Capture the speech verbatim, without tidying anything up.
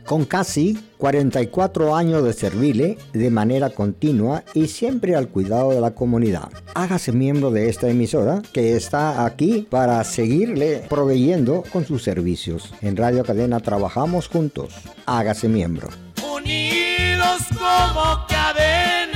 Con casi cuarenta y cuatro años de servirle de manera continua y siempre al cuidado de la comunidad. Hágase miembro de esta emisora que está aquí para seguirle proveyendo con sus servicios. En Radio Cadena trabajamos juntos. Hágase miembro. Unidos como cadena.